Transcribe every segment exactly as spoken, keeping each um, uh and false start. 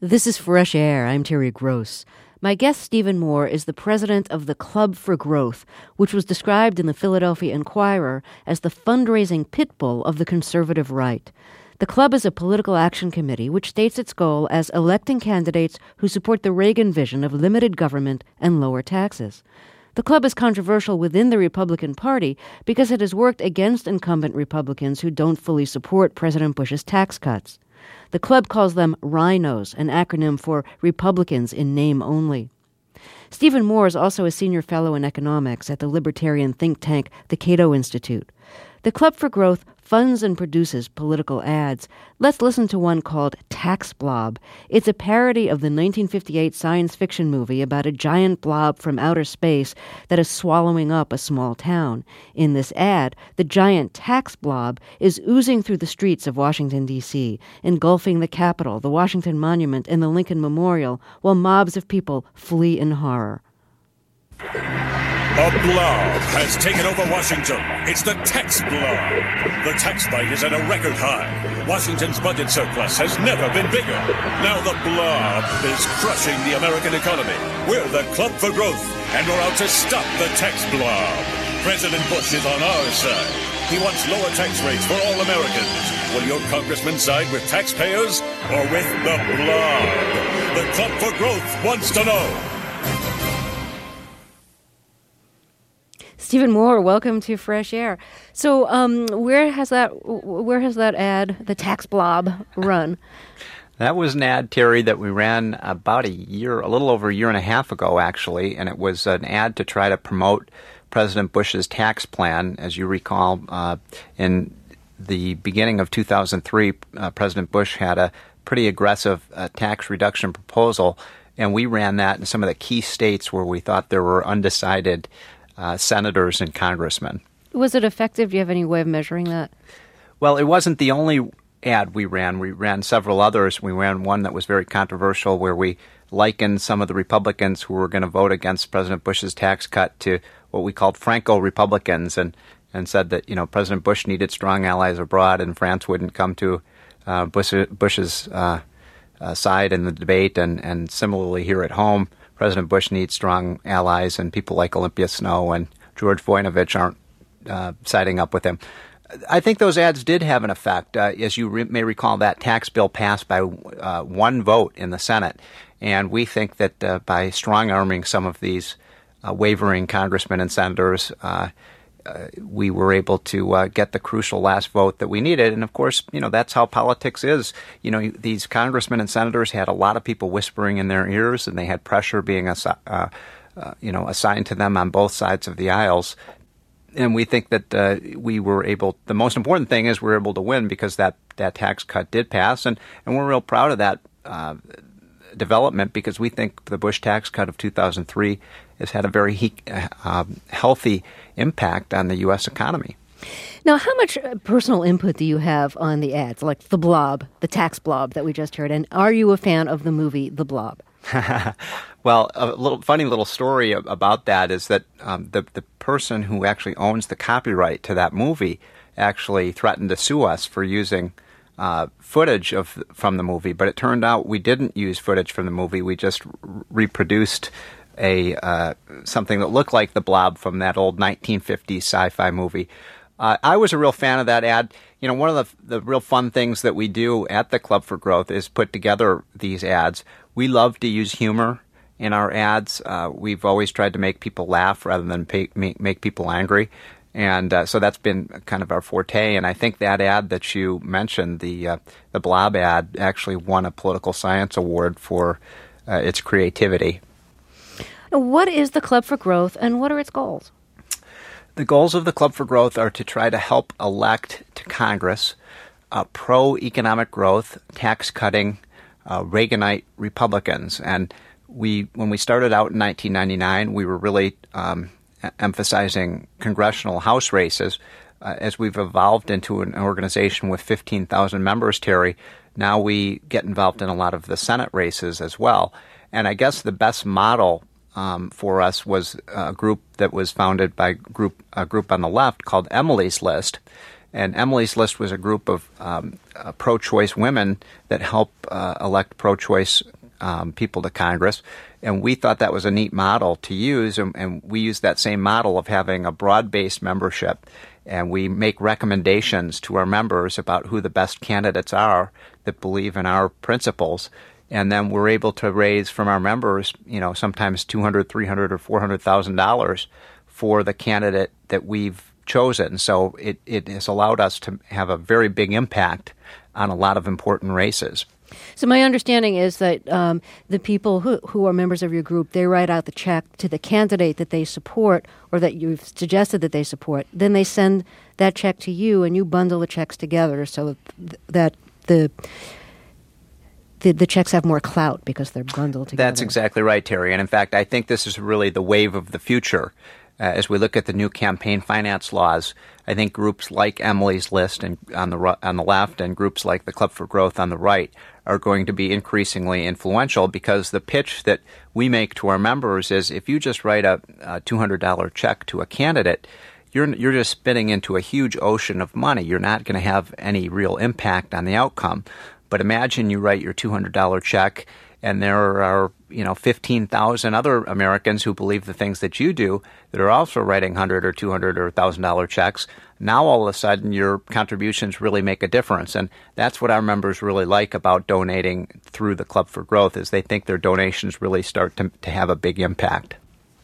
This is Fresh Air. I'm Terry Gross. My guest, Stephen Moore, is the president of the Club for Growth, which was described in the Philadelphia Inquirer as the fundraising pit bull of the conservative right. The club is a political action committee which states its goal as electing candidates who support the Reagan vision of limited government and lower taxes. The club is controversial within the Republican Party because it has worked against incumbent Republicans who don't fully support President Bush's tax cuts. The club calls them rhinos, an acronym for Republicans in name only. Stephen Moore is also a senior fellow in economics at the libertarian think tank, the Cato Institute. The Club for Growth funds and produces political ads. Let's listen to one called Tax Blob. It's a parody of the nineteen fifty-eight science fiction movie about a giant blob from outer space that is swallowing up a small town. In this ad, the giant tax blob is oozing through the streets of Washington, D C, engulfing the Capitol, the Washington Monument, and the Lincoln Memorial, while mobs of people flee in horror. A blob has taken over Washington. It's the tax blob. The tax bite is at a record high. Washington's budget surplus has never been bigger. Now the blob is crushing the American economy. We're the Club for Growth, and we're out to stop the tax blob. President Bush is on our side. He wants lower tax rates for all Americans. Will your congressman side with taxpayers or with the blob? The Club for Growth wants to know. Stephen Moore, welcome to Fresh Air. So, um, where has that where has that ad, the tax blob, run? That was an ad, Terry, that we ran about a year, a little over a year and a half ago, actually, and it was an ad to try to promote President Bush's tax plan. As you recall, uh, in the beginning of two thousand three, uh, President Bush had a pretty aggressive uh, tax reduction proposal, and we ran that in some of the key states where we thought there were undecided Uh, senators and congressmen. Was it effective? Do you have any way of measuring that? Well, it wasn't the only ad we ran. We ran several others. We ran one that was very controversial where we likened some of the Republicans who were going to vote against President Bush's tax cut to what we called Franco-Republicans and, and said that, you know, President Bush needed strong allies abroad and France wouldn't come to uh, Bush, Bush's uh, uh, side in the debate. And, and similarly here at home, President Bush needs strong allies, and people like Olympia Snowe and George Voinovich aren't uh, siding up with him. I think those ads did have an effect. Uh, as you re- may recall, that tax bill passed by uh, one vote in the Senate, and we think that uh, by strong-arming some of these uh, wavering congressmen and senators, uh, uh, we were able to uh, get the crucial last vote that we needed. And of course, you know, that's how politics is. You know, these congressmen and senators had a lot of people whispering in their ears, and they had pressure being assi- uh, uh, you know, assigned to them on both sides of the aisles. And we think that uh, we were able, the most important thing is we were able to win because that, that tax cut did pass. And, and we're real proud of that uh, development because we think the Bush tax cut of two thousand three has had a very he- uh, healthy impact on the U S economy. Now, how much personal input do you have on the ads, like the blob, the tax blob that we just heard? And are you a fan of the movie The Blob? Well, a little funny little story about that is that um, the the person who actually owns the copyright to that movie actually threatened to sue us for using uh, footage of from the movie. But it turned out we didn't use footage from the movie. We just r- reproduced a uh, something that looked like the blob from that old nineteen fifties sci-fi movie. Uh, I was a real fan of that ad. You know, one of the the real fun things that we do at the Club for Growth is put together these ads. We love to use humor in our ads. Uh, we've always tried to make people laugh rather than pay, make, make people angry. And uh, so that's been kind of our forte. And I think that ad that you mentioned, the uh, the blob ad, actually won a political science award for uh, its creativity. What is the Club for Growth, and what are its goals? The goals of the Club for Growth are to try to help elect to Congress uh, pro-economic growth, tax-cutting, uh, Reaganite Republicans. And we, when we started out in nineteen ninety-nine, we were really um, emphasizing congressional House races. Uh, as we've evolved into an organization with fifteen thousand members, Terry, now we get involved in a lot of the Senate races as well. And I guess the best model Um, for us was a group that was founded by group a group on the left called Emily's List. And Emily's List was a group of um, uh, pro-choice women that help uh, elect pro-choice um, people to Congress. And we thought that was a neat model to use, and, and we used that same model of having a broad-based membership. And we make recommendations to our members about who the best candidates are that believe in our principles. And then we're able to raise from our members, you know, sometimes two hundred thousand dollars, three hundred thousand dollars, or four hundred thousand dollars for the candidate that we've chosen. So it, it has allowed us to have a very big impact on a lot of important races. So my understanding is that um, the people who, who are members of your group, they write out the check to the candidate that they support or that you've suggested that they support. Then they send that check to you, and you bundle the checks together so that the the, the checks have more clout because they're bundled together. That's exactly right, Terry. And in fact, I think this is really the wave of the future. Uh, as we look at the new campaign finance laws, I think groups like Emily's List and on the on the left and groups like the Club for Growth on the right are going to be increasingly influential, because the pitch that we make to our members is if you just write a, a two hundred dollars check to a candidate, you're you're just spitting into a huge ocean of money. You're not going to have any real impact on the outcome. But imagine you write your two hundred dollars check, and there are, you know, fifteen thousand other Americans who believe the things that you do that are also writing one hundred or two hundred or one thousand dollars checks. Now all of a sudden your contributions really make a difference. And that's what our members really like about donating through the Club for Growth, is they think their donations really start to, to have a big impact.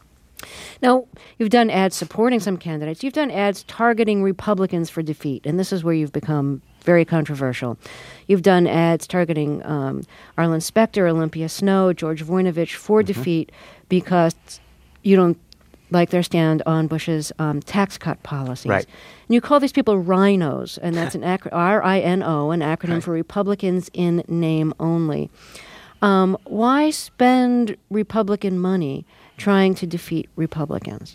Now, you've done ads supporting some candidates. You've done ads targeting Republicans for defeat, and this is where you've become very controversial. You've done ads targeting um, Arlen Specter, Olympia Snowe, George Voinovich for mm-hmm. defeat because you don't like their stand on Bush's um, tax cut policies. Right. And you call these people rhinos, and that's an acronym, R I N O, an acronym right. for Republicans in name only. Um, why spend Republican money trying to defeat Republicans?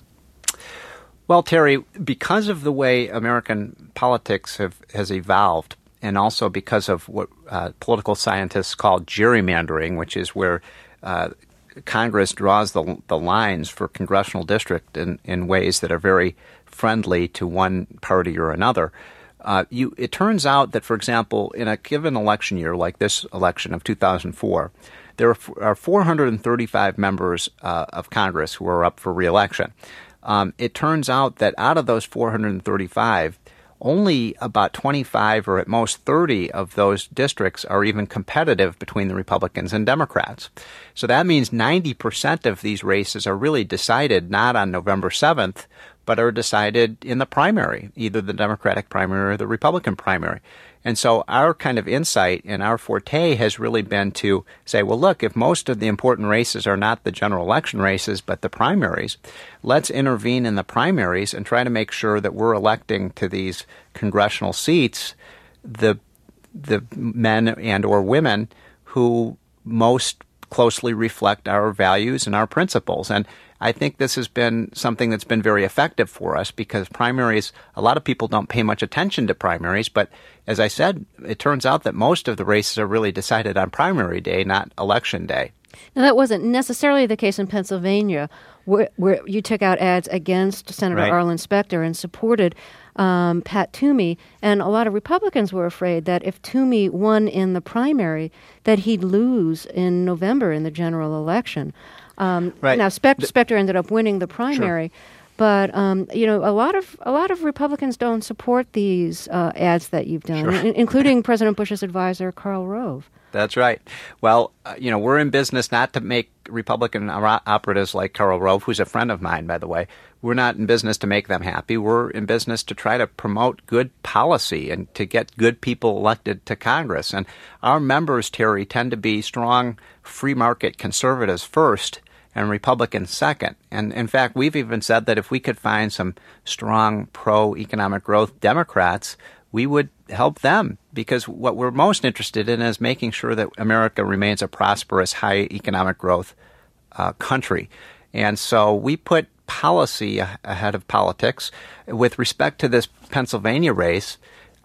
Well, Terry, because of the way American politics have has evolved, and also because of what uh, political scientists call gerrymandering, which is where uh, Congress draws the the lines for congressional district in, in ways that are very friendly to one party or another. Uh, you, it turns out that, for example, in a given election year like this election of two thousand four, there are, are four hundred thirty-five members uh, of Congress who are up for re-election. Um, it turns out that out of those four hundred thirty-five, only about twenty-five or at most thirty of those districts are even competitive between the Republicans and Democrats. So that means ninety percent of these races are really decided not on November seventh, but are decided in the primary, either the Democratic primary or the Republican primary. And so our kind of insight and our forte has really been to say, well, look, if most of the important races are not the general election races, but the primaries, let's intervene in the primaries and try to make sure that we're electing to these congressional seats the the men and or women who most closely reflect our values and our principles. And I think this has been something that's been very effective for us, because primaries, a lot of people don't pay much attention to primaries, but as I said, it turns out that most of the races are really decided on primary day, not election day. Now, that wasn't necessarily the case in Pennsylvania, where, where you took out ads against Senator right. Arlen Specter and supported um, Pat Toomey. And a lot of Republicans were afraid that if Toomey won in the primary, that he'd lose in November in the general election. Um, right. Now, Spect- Specter ended up winning the primary. Sure. But um, you know, a lot of a lot of Republicans don't support these uh, ads that you've done, Sure. in- including President Bush's advisor Karl Rove. That's right. Well, uh, you know, we're in business not to make Republican operatives like Karl Rove, who's a friend of mine, by the way. We're not in business to make them happy. We're in business to try to promote good policy and to get good people elected to Congress. And our members, Terry, tend to be strong free market conservatives first and Republicans second. And in fact, we've even said that if we could find some strong pro-economic growth Democrats, we would help them, because what we're most interested in is making sure that America remains a prosperous, high economic growth uh, country. And so we put policy ahead of politics. With respect to this Pennsylvania race,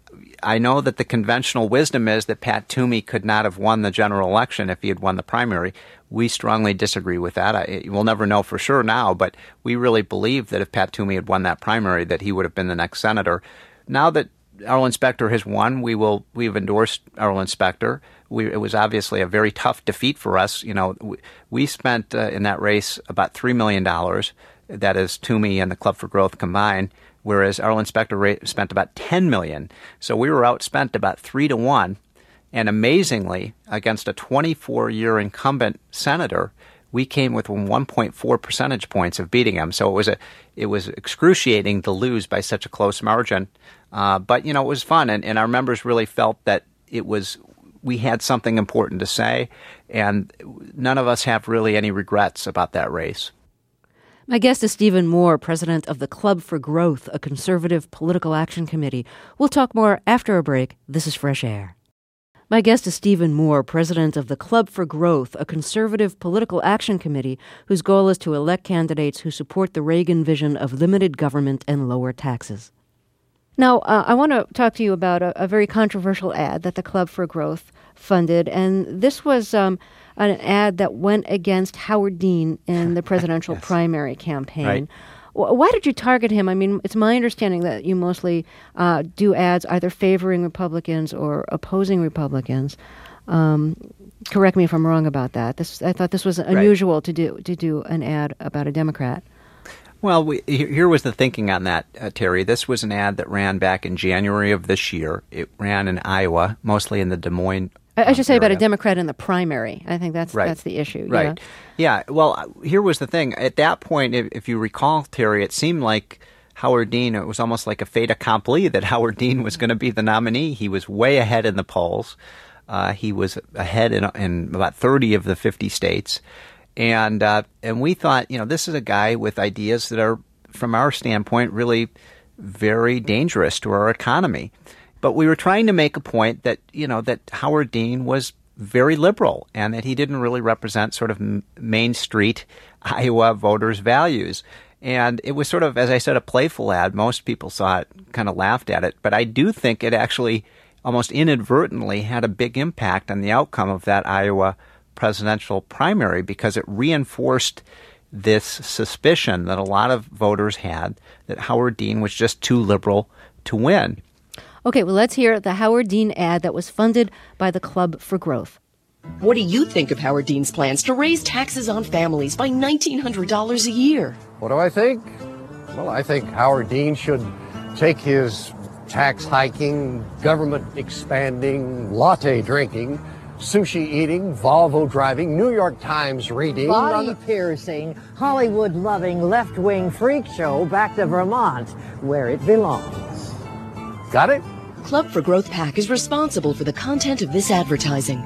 I know that the conventional wisdom is that Pat Toomey could not have won the general election if he had won the primary. We strongly disagree with that. I, we'll never know for sure now, but we really believe that if Pat Toomey had won that primary, that he would have been the next senator. Now that Arlen Specter has won. We will. We've endorsed Arlen Specter. We, it was obviously a very tough defeat for us. You know, we, we spent uh, in that race about three million dollars. That is Toomey and the Club for Growth combined, whereas Arlen Specter ra- spent about ten million dollars. So we were outspent about three to one. And amazingly, against a twenty-four-year incumbent senator, we came with one point four percentage points of beating him. So it was a, it was excruciating to lose by such a close margin. Uh, but, you know, it was fun. And, and our members really felt that it was, we had something important to say. And none of us have really any regrets about that race. My guest is Stephen Moore, president of the Club for Growth, a conservative political action committee. We'll talk more after a break. This is Fresh Air. My guest is Stephen Moore, president of the Club for Growth, a conservative political action committee whose goal is to elect candidates who support the Reagan vision of limited government and lower taxes. Now, uh, I want to talk to you about a, a very controversial ad that the Club for Growth funded, and this was um, an ad that went against Howard Dean in the presidential yes. primary campaign. Right. Why did you target him? I mean, it's my understanding that you mostly uh, do ads either favoring Republicans or opposing Republicans. Um, correct me if I'm wrong about that. This, I thought this was unusual right. to do to do an ad about a Democrat. Well, we, here was the thinking on that, uh, Terry. This was an ad that ran back in January of this year. It ran in Iowa, mostly in the Des Moines I should say area. About a Democrat in the primary. I think that's right. that's the issue. Right. Yeah. yeah. Well, here was the thing. At that point, if, if you recall, Terry, it seemed like Howard Dean, it was almost like a fait accompli that Howard Dean was going to be the nominee. He was way ahead in the polls. Uh, he was ahead in, in about thirty of the fifty states. And, uh, and we thought, you know, this is a guy with ideas that are, from our standpoint, really very dangerous to our economy. But we were trying to make a point that, you know, that Howard Dean was very liberal and that he didn't really represent sort of Main Street Iowa voters' values. And it was sort of, as I said, a playful ad. Most people saw it, kind of laughed at it. But I do think it actually almost inadvertently had a big impact on the outcome of that Iowa presidential primary because it reinforced this suspicion that a lot of voters had that Howard Dean was just too liberal to win. Okay, well, let's hear the Howard Dean ad that was funded by the Club for Growth. What do you think of Howard Dean's plans to raise taxes on families by nineteen hundred dollars a year? What do I think? Well, I think Howard Dean should take his tax hiking, government expanding, latte drinking, sushi eating, Volvo driving, New York Times reading, body piercing, Hollywood loving, left-wing freak show back to Vermont, where it belongs. Got it? Club for Growth PAC is responsible for the content of this advertising.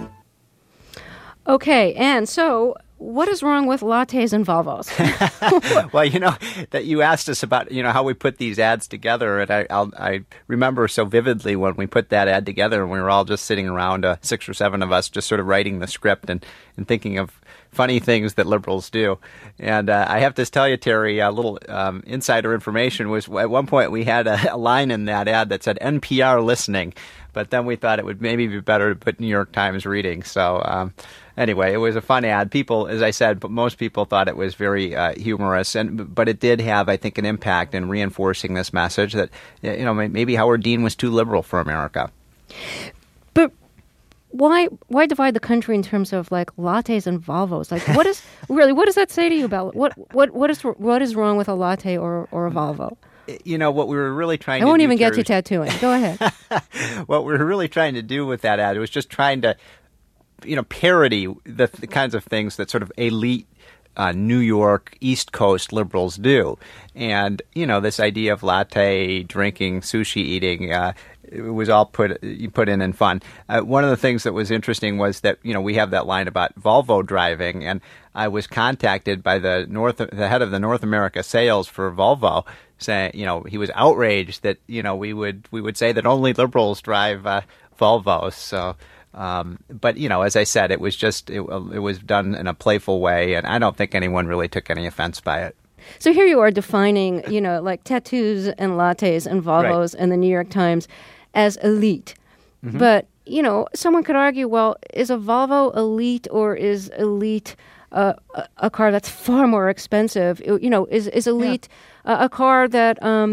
Okay, and so what is wrong with lattes and Volvos? Well, you know, that you asked us about, you know, how we put these ads together, and I I'll, I remember so vividly when we put that ad together, and we were all just sitting around, uh, six or seven of us, just sort of writing the script and, and thinking of funny things that liberals do. And uh, I have to tell you, Terry, a little um, insider information was at one point we had a, a line in that ad that said N P R listening, but then we thought it would maybe be better to put New York Times reading. So um, anyway, it was a fun ad. People, as I said, but most people thought it was very uh, humorous, and but it did have, I think, an impact in reinforcing this message that, you know, maybe Howard Dean was too liberal for America. But why why divide the country in terms of like lattes and Volvos? Like, what is really what does that say to you about what what what is what is wrong with a latte or or a Volvo? You know, what we were really trying I to won't do, even get Terry, you tattooing. Go ahead. What we were really trying to do with that ad was just trying to, you know, parody the, the kinds of things that sort of elite uh, New York, East Coast liberals do. And, you know, this idea of latte drinking, sushi eating, uh, it was all put put in in fun. Uh, one of the things that was interesting was that, you know, we have that line about Volvo driving, and I was contacted by the North, the head of the North America sales for Volvo, saying, you know, he was outraged that, you know, we would we would say that only liberals drive uh, Volvos. So, um, but you know, as I said, it was just it, it was done in a playful way, and I don't think anyone really took any offense by it. So here you are defining, you know, like tattoos and lattes and Volvos right. and the New York Times as elite. Mm-hmm. But, you know, someone could argue, well, is a Volvo elite, or is elite uh, a, a car that's far more expensive? You know, is, is elite yeah. a, a car that um,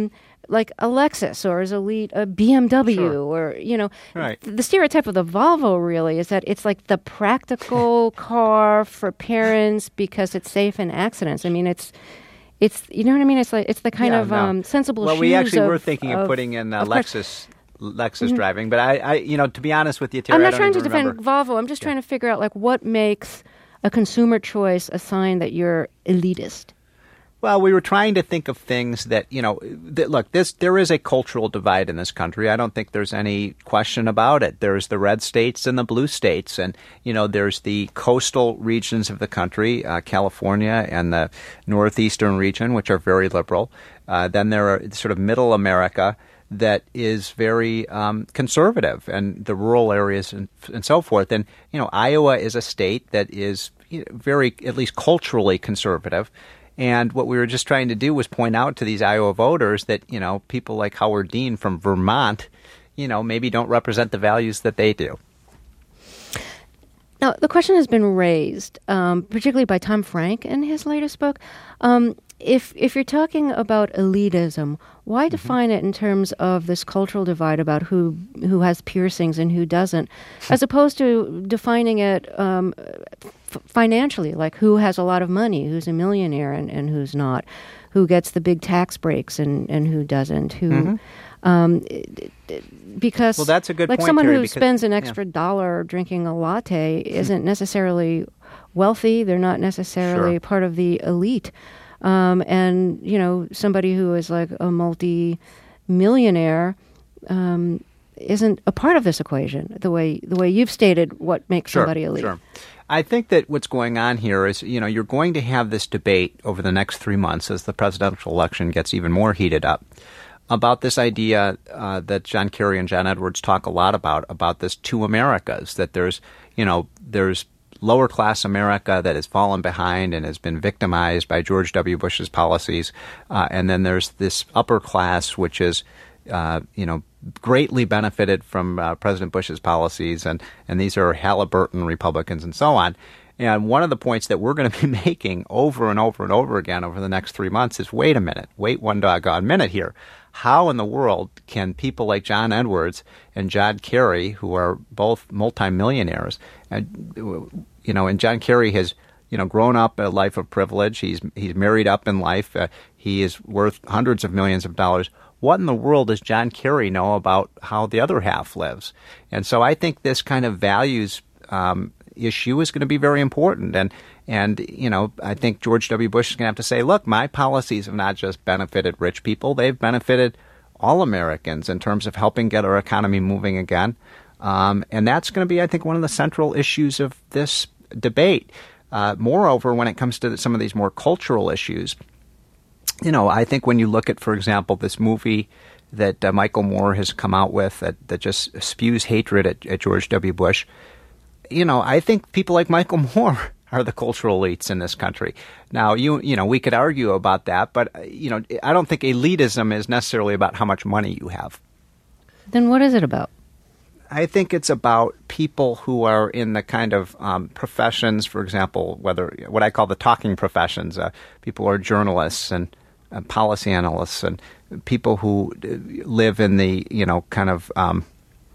like a Lexus or as elite a B M W Sure. or, you know, Right. the stereotype of the Volvo really is that it's like the practical car for parents because it's safe in accidents. I mean, it's, it's you know what I mean? It's like it's the kind Yeah, of no. um, sensible Well, shoes we actually of, were thinking of, of putting in uh, of course. Lexus Lexus driving, but I, I, you know, to be honest with you, Terry, I'm I not don't trying to even defend remember. Volvo. I'm just trying to figure out like what makes a consumer choice a sign that you're elitist. Well, we were trying to think of things that, you know, that, look, this there is a cultural divide in this country. I don't think there's any question about it. There's the red states and the blue states. And, you know, there's the coastal regions of the country, uh, California and the northeastern region, which are very liberal. Uh, then there are sort of middle America that is very um, conservative, and the rural areas and, and so forth. And, you know, Iowa is a state that is you know, very, at least culturally conservative. And what we were just trying to do was point out to these Iowa voters that, you know, people like Howard Dean from Vermont, you know, maybe don't represent the values that they do. Now, the question has been raised, um, particularly by Tom Frank in his latest book. Um, if if you're talking about elitism, why define it in terms of this cultural divide about who who has piercings and who doesn't, as opposed to defining it um, f- financially, like who has a lot of money, who's a millionaire and, and who's not, who gets the big tax breaks and, and who doesn't, who... Mm-hmm. Um, because Well, that's a good like point, someone Terry, who because- spends an yeah. extra dollar drinking a latte isn't necessarily wealthy. They're not necessarily Sure. part of the elite. Um, and, you know, somebody who is like a multi-millionaire um, isn't a part of this equation, the way the way you've stated what makes Sure, somebody elite. Sure. I think that what's going on here is, you know, you're going to have this debate over the next three months as the presidential election gets even more heated up about this idea uh, that John Kerry and John Edwards talk a lot about, about this two Americas, that there's, you know, there's lower class America that has fallen behind and has been victimized by George W. Bush's policies. Uh, and then there's this upper class, which is, uh, you know, greatly benefited from uh, President Bush's policies. And, and these are Halliburton Republicans and so on. And one of the points that we're going to be making over and over and over again over the next three months is, wait a minute, wait one doggone minute here. How in the world can people like John Edwards and John Kerry, who are both multimillionaires, and you know, and John Kerry has you know grown up a life of privilege. He's he's married up in life. Uh, he is worth hundreds of millions of dollars. What in the world does John Kerry know about how the other half lives? And so I think this kind of values um, issue is going to be very important. And, and you know, I think George W. Bush is going to have to say, look, my policies have not just benefited rich people. They've benefited all Americans in terms of helping get our economy moving again. Um, and that's going to be, I think, one of the central issues of this debate. Uh, moreover, when it comes to some of these more cultural issues, you know, I think when you look at, for example, this movie that uh, Michael Moore has come out with that, that just spews hatred at, at George W. Bush, you know, I think people like Michael Moore are the cultural elites in this country. Now, you you know, we could argue about that, but, you know, I don't think elitism is necessarily about how much money you have. Then what is it about? I think it's about people who are in the kind of um, professions, for example, whether what I call the talking professions, uh, people who are journalists and uh, policy analysts and people who live in the, you know, kind of um,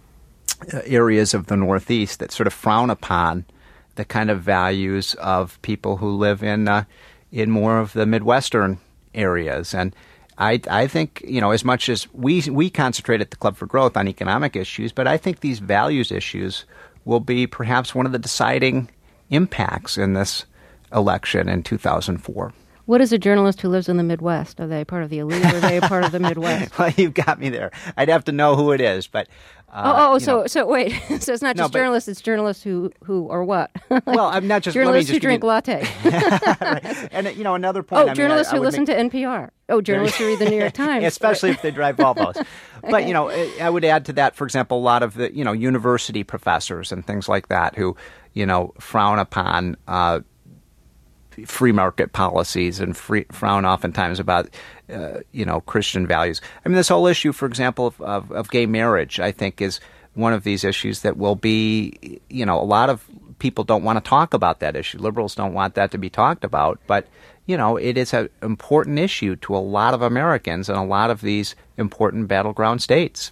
areas of the Northeast that sort of frown upon the kind of values of people who live in uh, in more of the Midwestern areas. And I, I think, you know, as much as we we concentrate at the Club for Growth on economic issues, but I think these values issues will be perhaps one of the deciding impacts in this election in two thousand four. What is a journalist who lives in the Midwest? Are they part of the elite or are they a part of the Midwest? Well, you've got me there. I'd have to know who it is, but uh, oh, oh, you so know. so wait, so it's not No, just but- journalists; it's journalists who who or what? Like Well, I'm not just let me journalists just who give you- drink latte. Right. And you know, another point. Oh, I mean, journalists I, I who would listen make- to N P R. Oh, journalists who read the New York Times. especially if they drive Volvos. But you know, I would add to that, for example, a lot of the you know university professors and things like that who you know frown upon uh, free market policies and free, frown oftentimes about uh, you know Christian values. I mean, this whole issue, for example, of, of, of gay marriage, I think is one of these issues that will be, you know, a lot of people don't want to talk about that issue. Liberals don't want that to be talked about. But, you know, it is an important issue to a lot of Americans in a lot of these important battleground states.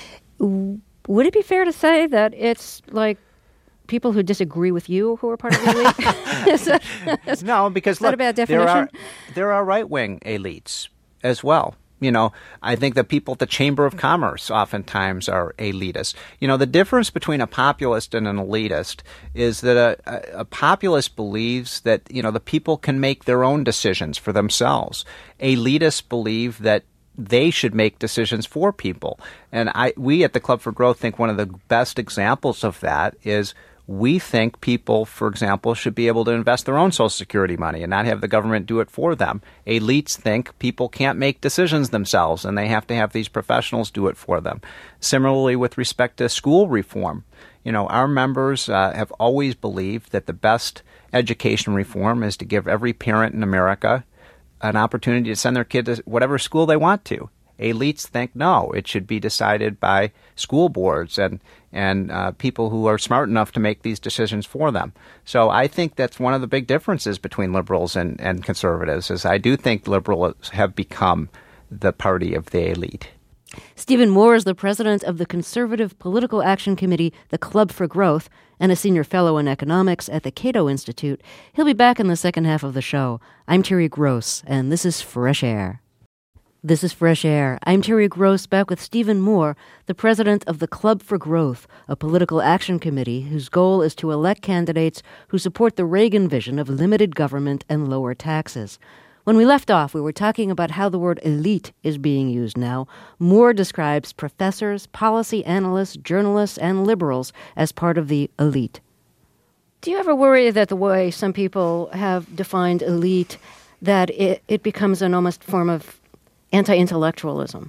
Would it be fair to say that it's like people who disagree with you who are part of the elite? is that, is, no, because is look, that a bad definition? there are, there are right-wing elites as well. You know, I think the people at the Chamber of Commerce oftentimes are elitist. You know, the difference between a populist and an elitist is that a, a, a populist believes that, you know, the people can make their own decisions for themselves. Elitists believe that they should make decisions for people. And I, we at the Club for Growth think one of the best examples of that is we think people, for example, should be able to invest their own Social Security money and not have the government do it for them. Elites think people can't make decisions themselves and they have to have these professionals do it for them. Similarly, with respect to school reform, you know, our members uh, have always believed that the best education reform is to give every parent in America an opportunity to send their kid to whatever school they want to. Elites think, no, it should be decided by school boards and and uh, people who are smart enough to make these decisions for them. So I think that's one of the big differences between liberals and, and conservatives, is I do think liberals have become the party of the elite. Stephen Moore is the president of the Conservative Political Action Committee, the Club for Growth, and a senior fellow in economics at the Cato Institute. He'll be back in the second half of the show. I'm Terry Gross, and this is Fresh Air. This is Fresh Air. I'm Terry Gross, back with Stephen Moore, the president of the Club for Growth, a political action committee whose goal is to elect candidates who support the Reagan vision of limited government and lower taxes. When we left off, we were talking about how the word elite is being used now. Moore describes professors, policy analysts, journalists, and liberals as part of the elite. Do you ever worry that the way some people have defined elite, that it, it becomes an almost form of anti-intellectualism?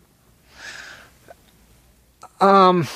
Um,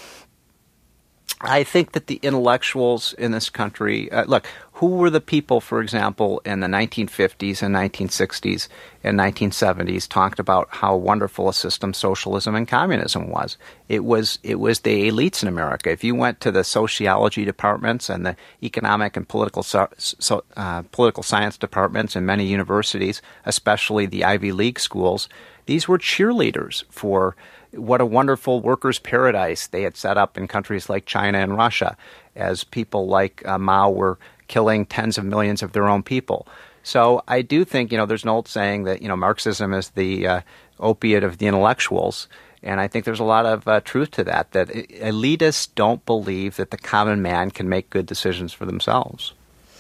I think that the intellectuals in this country, uh, look, who were the people, for example, in the nineteen fifties and nineteen sixties and nineteen seventies talked about how wonderful a system socialism and communism was? It was it was the elites in America. If you went to the sociology departments and the economic and political so, so, uh, political science departments in many universities, especially the Ivy League schools, these were cheerleaders for what a wonderful workers' paradise they had set up in countries like China and Russia, as people like uh, Mao were killing tens of millions of their own people. So I do think, you know, there's an old saying that, you know, Marxism is the uh, opiate of the intellectuals. And I think there's a lot of uh, truth to that, that elitists don't believe that the common man can make good decisions for themselves.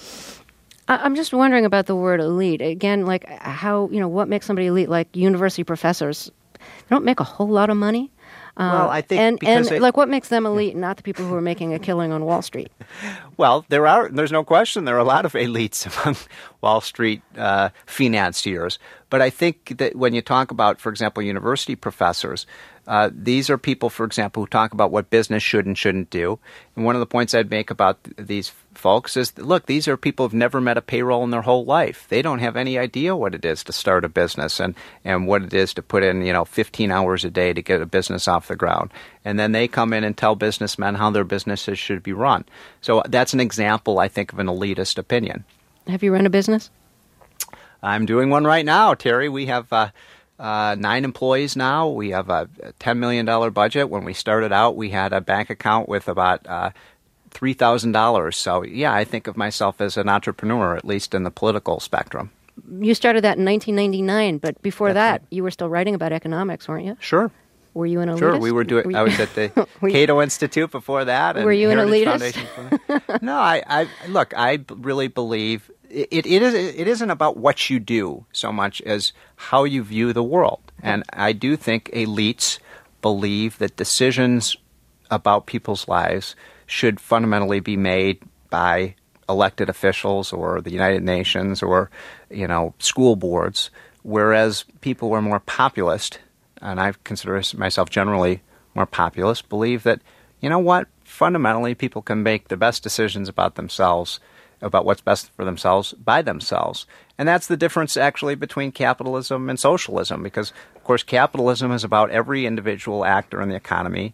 I'm just wondering about the word elite. Again, like how, you know, what makes somebody elite? Like university professors, they don't make a whole lot of money. Uh, well, I think and, because and they, like what makes them elite, not the people who are making a killing on Wall Street? Well, there are. There's no question there are a lot of elites among Wall Street uh, financiers. But I think that when you talk about, for example, university professors, uh, these are people, for example, who talk about what business should and shouldn't do. And one of the points I'd make about th- these folks is, that, look, these are people who've never met a payroll in their whole life. They don't have any idea what it is to start a business and, and what it is to put in, you know, fifteen hours a day to get a business off the ground. And then they come in and tell businessmen how their businesses should be run. So that's an example, I think, of an elitist opinion. Have you run a business? I'm doing one right now, Terry. We have uh, uh, nine employees now. We have a ten million dollars budget. When we started out, we had a bank account with about uh, three thousand dollars. So, yeah, I think of myself as an entrepreneur, at least in the political spectrum. You started that in nineteen ninety-nine, but before That's that, right. You were still writing about economics, weren't you? Sure. Were you an elitist? Sure, we were doing. Were you, I was at the Cato Institute before that. And were you an Heritage elitist? Foundation. No, I, I look. I really believe it, it is. It isn't about what you do so much as how you view the world. And I do think elites believe that decisions about people's lives should fundamentally be made by elected officials or the United Nations or, you know, school boards, whereas people who are more populist, and I consider myself generally more populist, believe that, you know what, fundamentally people can make the best decisions about themselves, about what's best for themselves by themselves. And that's the difference actually between capitalism and socialism, because, of course, capitalism is about every individual actor in the economy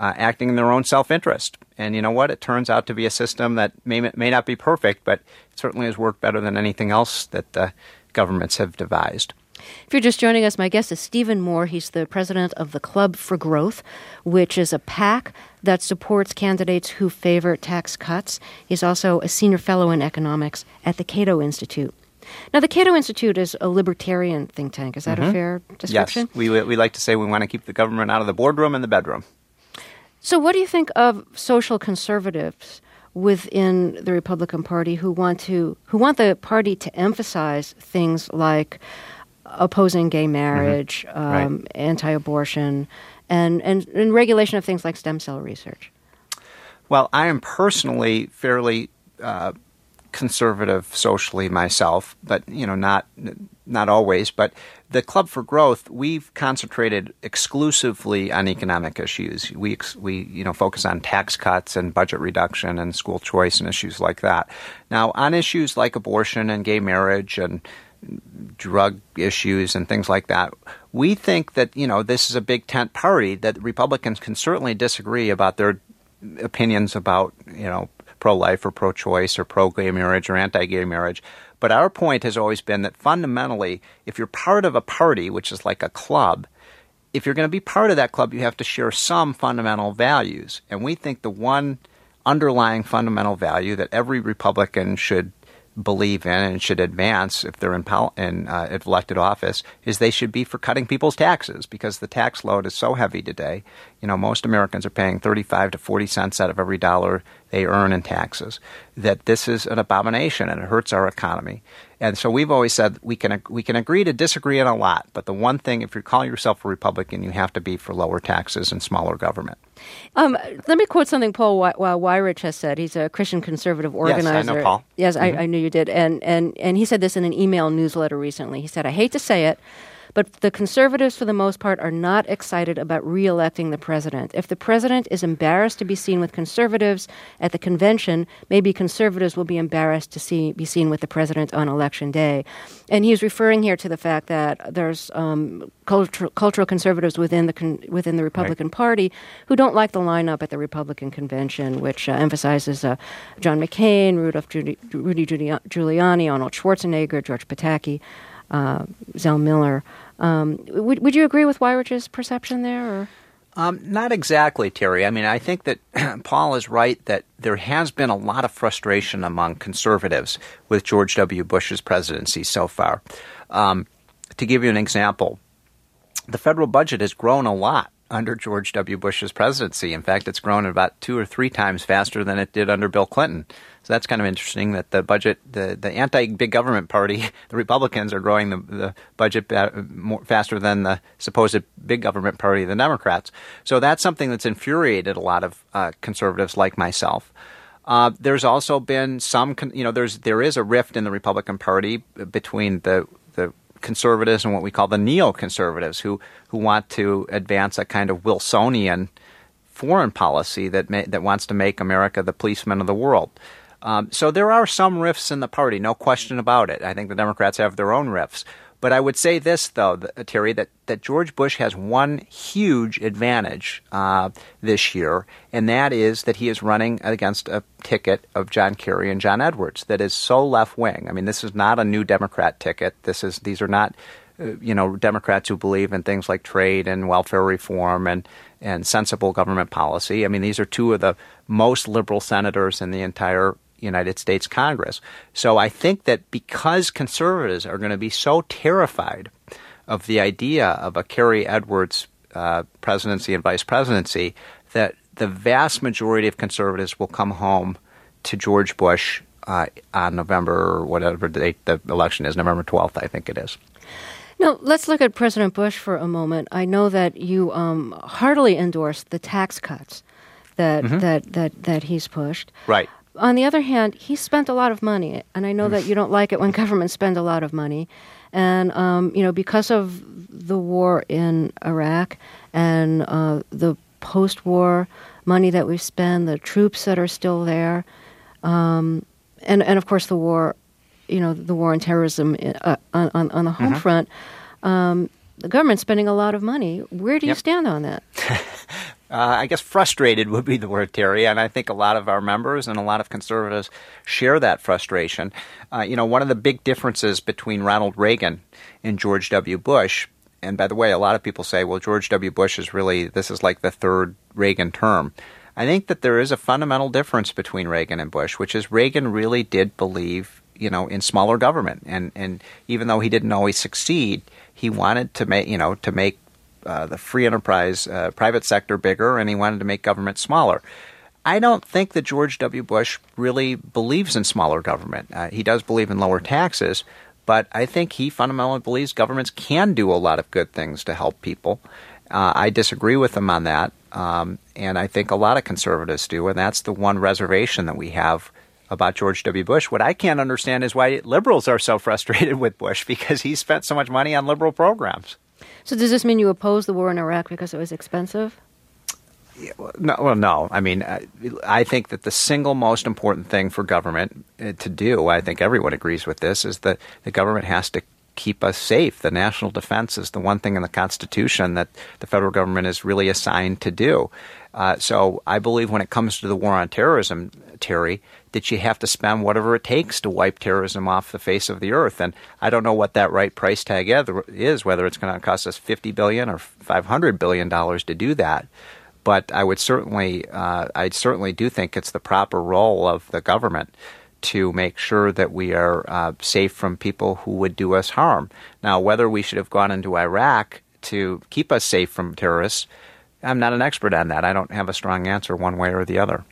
uh, acting in their own self-interest. And you know what? It turns out to be a system that may may not be perfect, but it certainly has worked better than anything else that the governments have devised. If you're just joining us, my guest is Stephen Moore. He's the president of the Club for Growth, which is a PAC that supports candidates who favor tax cuts. He's also a senior fellow in economics at the Cato Institute. Now, the Cato Institute is a libertarian think tank. Is that mm-hmm. a fair description? Yes. We, we like to say we want to keep the government out of the boardroom and the bedroom. So what do you think of social conservatives within the Republican Party who want to who want the party to emphasize things like opposing gay marriage, mm-hmm. um, right. anti-abortion, and, and, and regulation of things like stem cell research? Well, I am personally fairly uh, conservative socially myself, but you know, not not always. But the Club for Growth, we've concentrated exclusively on economic issues. We we you know focus on tax cuts and budget reduction and school choice and issues like that. Now, on issues like abortion and gay marriage and drug issues and things like that, we think that, you know, this is a big tent party, that Republicans can certainly disagree about their opinions about, you know, pro-life or pro-choice or pro-gay marriage or anti-gay marriage. But our point has always been that fundamentally, if you're part of a party, which is like a club, if you're going to be part of that club, you have to share some fundamental values. And we think the one underlying fundamental value that every Republican should believe in and should advance if they're in, pol- in uh, elected office is they should be for cutting people's taxes, because the tax load is so heavy today. You know, most Americans are paying thirty-five to forty cents out of every dollar they earn in taxes, that this is an abomination and it hurts our economy. And so we've always said we can we can agree to disagree on a lot, but the one thing, if you're calling yourself a Republican, you have to be for lower taxes and smaller government. Um, let me quote something Paul Wy- Weyrich has said. He's a Christian conservative organizer. Yes, I know Paul. Yes, mm-hmm. I, I knew you did. And, and, and he said this in an email newsletter recently. He said, I hate to say it, but the conservatives, for the most part, are not excited about re-electing the president. If the president is embarrassed to be seen with conservatives at the convention, maybe conservatives will be embarrassed to see be seen with the president on election day. And he's referring here to the fact that there's um, cultural, cultural conservatives within the con- within the Republican right. Party who don't like the lineup at the Republican convention, which uh, emphasizes uh, John McCain, Rudolph Giul- Rudy Giuliani, Arnold Schwarzenegger, George Pataki, Uh, Zell Miller. Um, would, would you agree with Weyrich's perception there? Or? Um, not exactly, Terry. I mean, I think that Paul is right that there has been a lot of frustration among conservatives with George W. Bush's presidency so far. Um, to give you an example, the federal budget has grown a lot under George W. Bush's presidency. In fact, it's grown about two or three times faster than it did under Bill Clinton. So that's kind of interesting that the budget, the, the anti-big government party, the Republicans, are growing the, the budget more, faster than the supposed big government party, the Democrats. So that's something that's infuriated a lot of uh, conservatives like myself. Uh, there's also been some, you know, there's there is a rift in the Republican Party between the the conservatives and what we call the neoconservatives, who who want to advance a kind of Wilsonian foreign policy that may, that wants to make America the policeman of the world. Um, so there are some rifts in the party, no question about it. I think the Democrats have their own rifts. But I would say this, though, Terry, that, that George Bush has one huge advantage uh, this year, and that is that he is running against a ticket of John Kerry and John Edwards that is so left-wing. I mean, this is not a new Democrat ticket. This is These are not, uh, you know, Democrats who believe in things like trade and welfare reform and, and sensible government policy. I mean, these are two of the most liberal senators in the entire United States Congress. So I think that because conservatives are going to be so terrified of the idea of a Kerry Edwards uh, presidency and vice presidency, that the vast majority of conservatives will come home to George Bush uh, on November, or whatever date the election is, November twelfth, I think it is. Now, let's look at President Bush for a moment. I know that you um, heartily endorsed the tax cuts that, mm-hmm. that, that, that he's pushed. Right. On the other hand, he spent a lot of money, and I know that you don't like it when governments spend a lot of money. And, um, you know, because of the war in Iraq and uh, the post-war money that we've spent, the troops that are still there, um, and, and, of course, the war, you know, the war on terrorism uh, on, on the home mm-hmm. front, um, the government's spending a lot of money. Where do you yep. stand on that? Uh, I guess frustrated would be the word, Terry, and I think a lot of our members and a lot of conservatives share that frustration. Uh, you know, one of the big differences between Ronald Reagan and George W. Bush, and by the way, a lot of people say, well, George W. Bush is really, this is like the third Reagan term. I think that there is a fundamental difference between Reagan and Bush, which is Reagan really did believe, you know, in smaller government. And, and even though he didn't always succeed, he wanted to make, you know, to make uh, the free enterprise, uh, private sector bigger, and he wanted to make government smaller. I don't think that George W. Bush really believes in smaller government. Uh, he does believe in lower taxes, but I think he fundamentally believes governments can do a lot of good things to help people. Uh, I disagree with him on that, um, and I think a lot of conservatives do, and that's the one reservation that we have about George W. Bush. What I can't understand is why liberals are so frustrated with Bush, because he spent so much money on liberal programs. So does this mean you oppose the war in Iraq because it was expensive? Yeah, well, no, well, no. I mean, I, I think that the single most important thing for government uh, to do, I think everyone agrees with this, is that the government has to keep us safe. The national defense is the one thing in the Constitution that the federal government is really assigned to do. Uh, so I believe when it comes to the war on terrorism, Terry, that you have to spend whatever it takes to wipe terrorism off the face of the earth. And I don't know what that right price tag is, whether it's going to cost us fifty billion dollars or five hundred billion dollars to do that. But I would certainly, uh, I certainly do think it's the proper role of the government to make sure that we are uh, safe from people who would do us harm. Now, whether we should have gone into Iraq to keep us safe from terrorists, I'm not an expert on that. I don't have a strong answer one way or the other.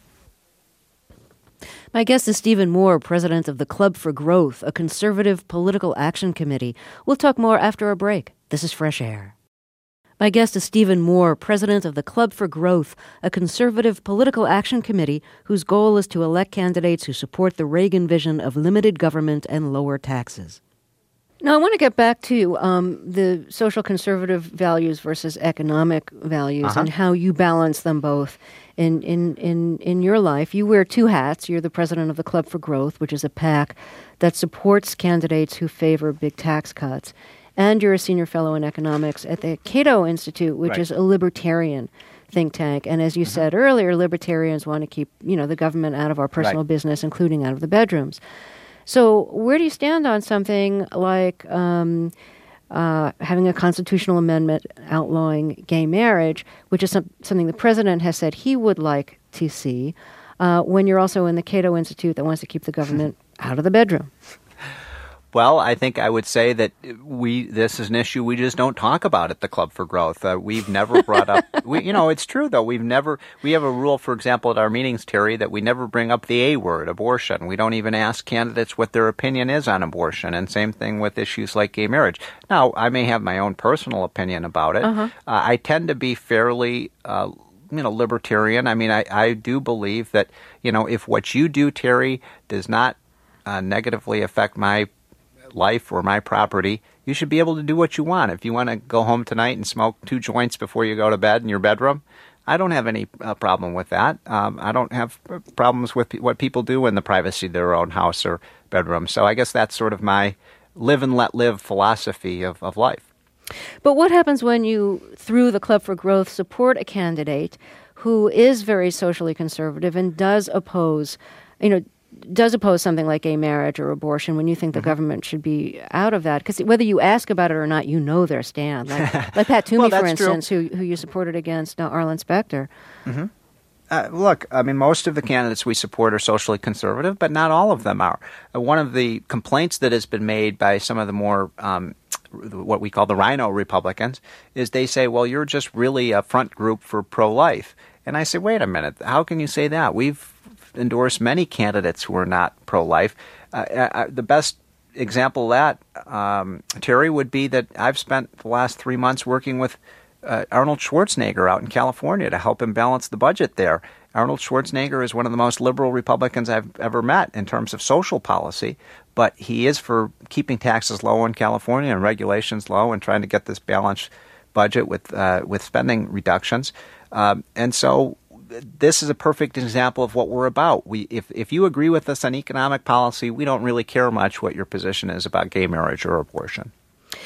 My guest is Stephen Moore, president of the Club for Growth, a conservative political action committee. We'll talk more after a break. This is Fresh Air. My guest is Stephen Moore, president of the Club for Growth, a conservative political action committee whose goal is to elect candidates who support the Reagan vision of limited government and lower taxes. Now, I want to get back to um, the social conservative values versus economic values uh-huh. and how you balance them both in, in, in, in your life. You wear two hats. You're the president of the Club for Growth, which is a PAC that supports candidates who favor big tax cuts. And you're a senior fellow in economics at the Cato Institute, which right. is a libertarian think tank. And as you mm-hmm. said earlier, libertarians want to keep, you know, the government out of our personal right. business, including out of the bedrooms. So where do you stand on something like um, uh, having a constitutional amendment outlawing gay marriage, which is some, something the president has said he would like to see, uh, when you're also in the Cato Institute that wants to keep the government out of the bedroom? Well, I think I would say that we this is an issue we just don't talk about at the Club for Growth. Uh, we've never brought up, we, you know, it's true, though. We've never, we have a rule, for example, at our meetings, Terry, that we never bring up the A word, abortion. We don't even ask candidates what their opinion is on abortion. And same thing with issues like gay marriage. Now, I may have my own personal opinion about it. Uh-huh. Uh, I tend to be fairly uh, you know, libertarian. I mean, I, I do believe that, you know, if what you do, Terry, does not uh, negatively affect my life or my property, you should be able to do what you want. If you want to go home tonight and smoke two joints before you go to bed in your bedroom, I don't have any uh, problem with that. Um, I don't have problems with p- what people do in the privacy of their own house or bedroom. So I guess that's sort of my live and let live philosophy of, of life. But what happens when you, through the Club for Growth, support a candidate who is very socially conservative and does oppose, you know, does oppose something like gay marriage or abortion, when you think the mm-hmm. government should be out of that? Because whether you ask about it or not, you know their stand. Like, like Pat Toomey, well, for instance, who who you supported against uh, Arlen Specter. Mm-hmm. Uh, look, I mean, most of the candidates we support are socially conservative, but not all of them are. Uh, one of the complaints that has been made by some of the more um, what we call the Rhino Republicans is they say, well, you're just really a front group for pro-life. And I say, wait a minute, how can you say that? We've endorsed many candidates who are not pro-life. Uh, uh, the best example of that, um, Terry, would be that I've spent the last three months working with uh, Arnold Schwarzenegger out in California to help him balance the budget there. Arnold Schwarzenegger is one of the most liberal Republicans I've ever met in terms of social policy, but he is for keeping taxes low in California and regulations low and trying to get this balanced budget with uh, with spending reductions. Um, and so this is a perfect example of what we're about. We, if, if you agree with us on economic policy, we don't really care much what your position is about gay marriage or abortion.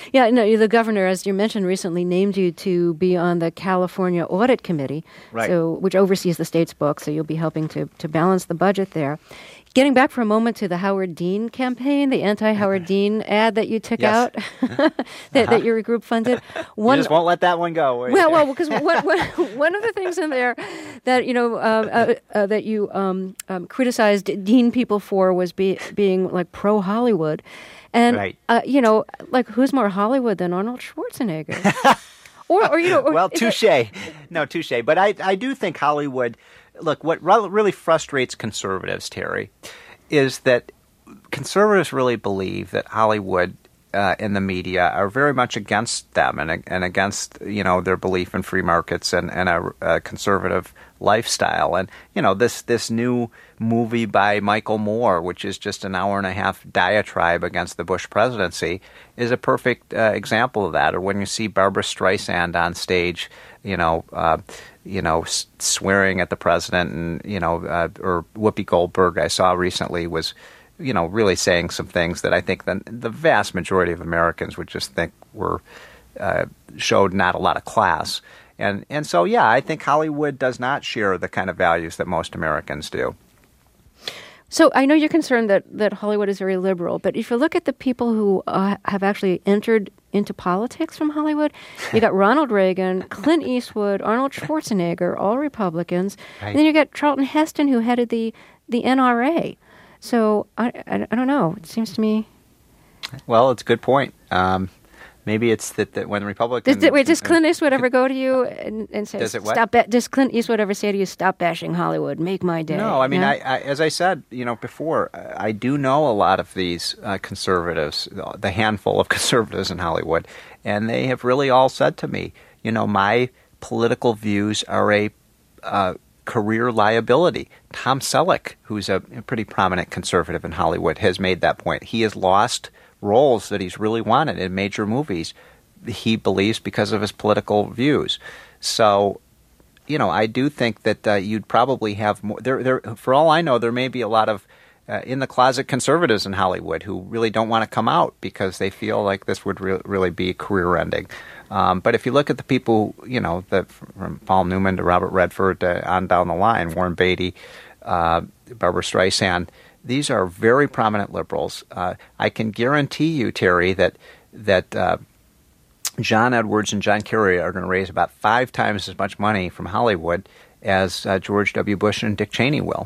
Yeah, no, the governor, as you mentioned recently, named you to be on the California Audit Committee, right. so which oversees the state's books, so you'll be helping to, to balance the budget there. Getting back for a moment to the Howard Dean campaign, the anti-Howard Dean ad that you took yes. out, that, uh-huh. that your group funded. One, you just won't let that one go. Well, well, because one, one, one of the things in there that you know uh, uh, uh, that you um, um, criticized Dean people for was be, being like pro-Hollywood, and right. uh, you know, like who's more Hollywood than Arnold Schwarzenegger? or, or you know, or, well, touche. It, no, touche. But I, I do think Hollywood. Look, what really frustrates conservatives, Terry, is that conservatives really believe that Hollywood uh, and the media are very much against them and and against, you know, their belief in free markets and, and a, a conservative lifestyle. And, you know, this, this new movie by Michael Moore, which is just an hour and a half diatribe against the Bush presidency, is a perfect uh, example of that. Or when you see Barbara Streisand on stage, you know, uh, you know, s- swearing at the president, and you know, uh, or Whoopi Goldberg, I saw recently, was, you know, really saying some things that I think the, the vast majority of Americans would just think were uh, showed not a lot of class, and and so yeah, I think Hollywood does not share the kind of values that most Americans do. So I know you're concerned that, that Hollywood is very liberal, but if you look at the people who uh, have actually entered into politics from Hollywood, you got Ronald Reagan, Clint Eastwood, Arnold Schwarzenegger, all Republicans. Right. And then you got Charlton Heston, who headed the, the N R A. So I, I, I don't know. It seems to me... Well, it's a good point. Um, maybe it's that, that when Republicans... Does, wait, does Clint Eastwood ever go to you and, and say, does it what? Stop ba- does Clint Eastwood ever say to you, stop bashing Hollywood, make my day? No, I mean, yeah? I, I, as I said, you know, before, I, I do know a lot of these uh, conservatives, the handful of conservatives in Hollywood, and they have really all said to me, you know, my political views are a uh, career liability. Tom Selleck, who's a, a pretty prominent conservative in Hollywood, has made that point. He has lost roles that he's really wanted in major movies, he believes, because of his political views. So, you know, I do think that uh, you'd probably have more. There, there. For all I know, there may be a lot of uh, in-the-closet conservatives in Hollywood who really don't want to come out because they feel like this would re- really be career-ending. Um, but if you look at the people, you know, the, from Paul Newman to Robert Redford to on down the line, Warren Beatty, uh, Barbara Streisand, these are very prominent liberals. Uh, I can guarantee you, Terry, that that uh, John Edwards and John Kerry are going to raise about five times as much money from Hollywood as uh, George W. Bush and Dick Cheney will.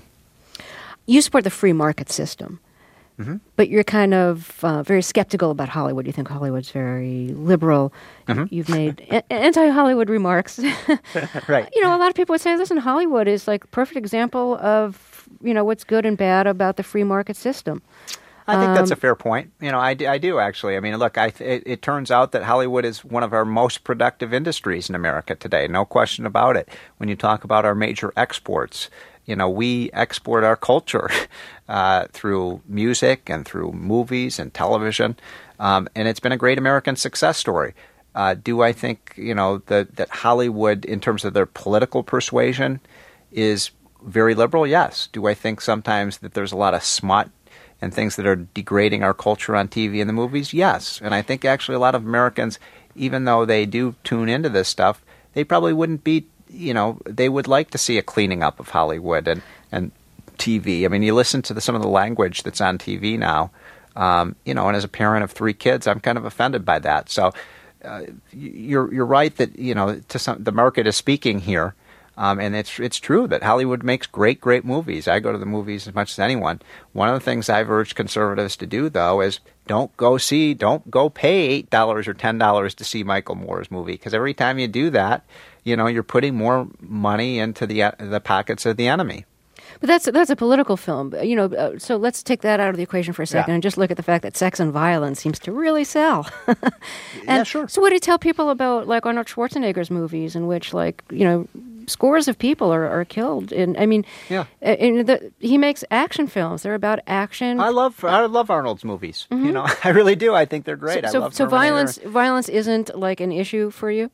You support the free market system, mm-hmm. but you're kind of uh, very skeptical about Hollywood. You think Hollywood's very liberal. Mm-hmm. You've made a- anti-Hollywood remarks. Right. You know, a lot of people would say, listen, Hollywood is like a perfect example of, you know, what's good and bad about the free market system. I think that's a Um, fair point. You know, I do, I do actually. I mean, look, I, it, it turns out that Hollywood is one of our most productive industries in America today. No question about it. When you talk about our major exports, you know, we export our culture uh, through music and through movies and television, um, and it's been a great American success story. Uh, do I think, you know, that that Hollywood, in terms of their political persuasion, is very liberal? Yes. Do I think sometimes that there's a lot of smut and things that are degrading our culture on T V and the movies? Yes. And I think actually a lot of Americans, even though they do tune into this stuff, they probably wouldn't be, you know, they would like to see a cleaning up of Hollywood and, and T V. I mean, you listen to the, some of the language that's on T V now, um, you know, and as a parent of three kids, I'm kind of offended by that. So uh, you're you're right that, you know, to some, the market is speaking here. Um, and it's it's true that Hollywood makes great, great movies. I go to the movies as much as anyone. One of the things I've urged conservatives to do, though, is don't go see, don't go pay eight dollars or ten dollars to see Michael Moore's movie, because every time you do that, you know, you're putting more money into the the pockets of the enemy. But that's that's a political film, you know. Uh, so let's take that out of the equation for a second Yeah. and just look at the fact that sex and violence seems to really sell. and Yeah, sure. So what do you tell people about like Arnold Schwarzenegger's movies, in which like you know scores of people are, are killed? And I mean, Yeah. uh, and the, he makes action films. They're about action. I love I love Arnold's movies. You know, I really do. I think they're great. So, I love so Terminator. violence violence isn't like an issue for you.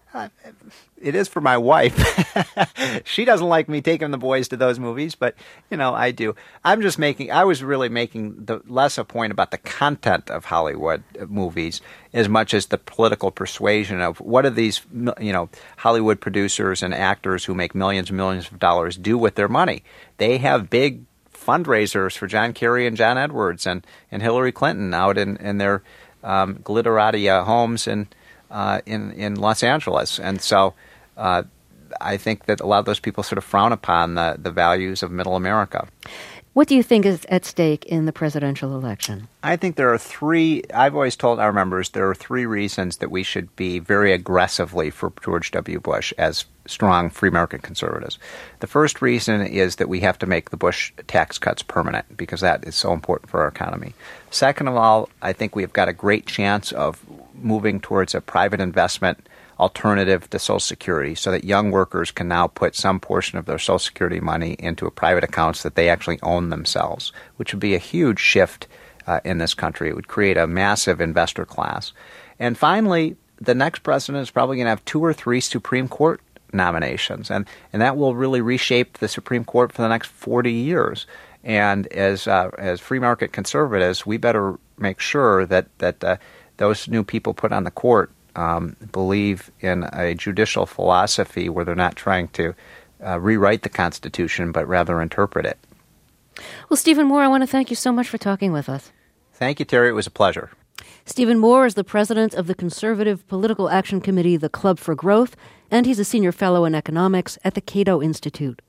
Uh, it is for my wife. She doesn't like me taking the boys to those movies, but, you know, I do. I'm just making, I was really making the less a point about the content of Hollywood movies as much as the political persuasion of what do these, you know, Hollywood producers and actors who make millions and millions of dollars do with their money. They have big fundraisers for John Kerry and John Edwards and, and Hillary Clinton out in, in their um, glitterati uh, homes and Uh, in, in Los Angeles. And so uh, I think that a lot of those people sort of frown upon the, the values of middle America. What do you think is at stake in the presidential election? I think there are three, I've always told our members, there are three reasons that we should be very aggressively for George W. Bush as strong free market conservatives. The first reason is that we have to make the Bush tax cuts permanent because that is so important for our economy. Second of all, I think we've got a great chance of moving towards a private investment alternative to Social Security so that young workers can now put some portion of their Social Security money into a private accounts that they actually own themselves, which would be a huge shift uh, in this country. It would create a massive investor class. And finally, the next president is probably going to have two or three Supreme Court nominations, and, and that will really reshape the Supreme Court for the next forty years. And as uh, as free market conservatives, we better make sure that, that uh, those new people put on the court um, believe in a judicial philosophy where they're not trying to uh, rewrite the Constitution, but rather interpret it. Well, Stephen Moore, I want to thank you so much for talking with us. Thank you, Terry. It was a pleasure. Stephen Moore is the president of the Conservative Political Action Committee, the Club for Growth, and he's a senior fellow in economics at the Cato Institute.